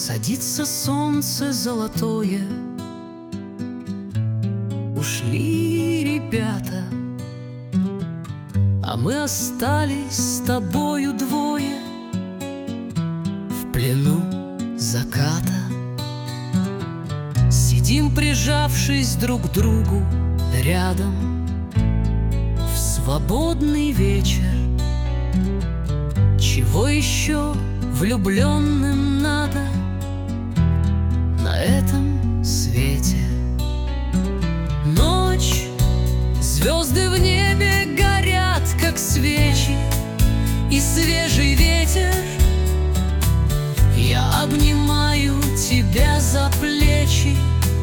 Садится солнце золотое, ушли ребята, а мы остались с тобою двое в плену заката. Сидим, прижавшись друг к другу рядом в свободный вечер. Чего еще влюбленным надо на этом свете? Ночь, звезды в небе горят, как свечи, и свежий ветер. Я обнимаю тебя за плечи,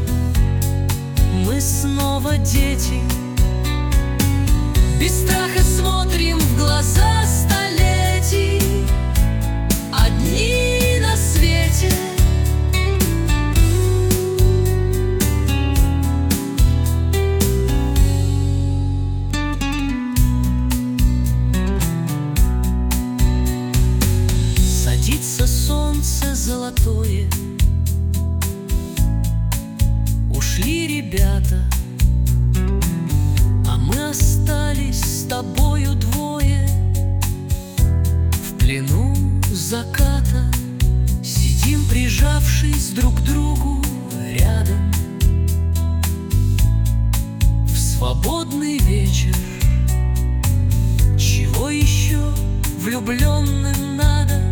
мы снова дети. Без страха смотрим в глаза столетий, одни на свете. Садится солнце золотое, ушли ребята, а мы остались с тобою двое в плену заката. Сидим, прижавшись друг к другу рядом в свободный вечер. Чего еще влюбленным надо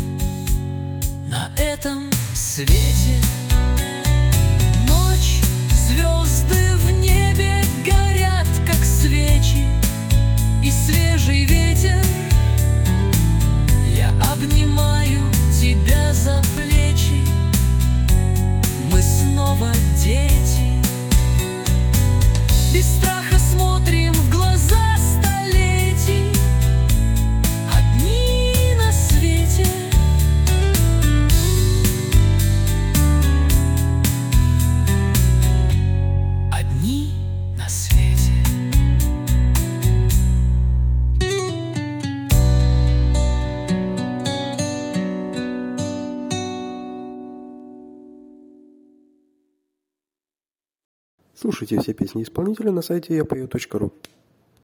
на этом свете? Ночь, звезды в небе горят, как свечи, и свежий ветер. Я обнимаю тебя за плечи, мы снова дети. Без страха смотрим в глаза столетий, одни на свете. Одни на свете. Слушайте все песни исполнителя на сайте yapою.ru.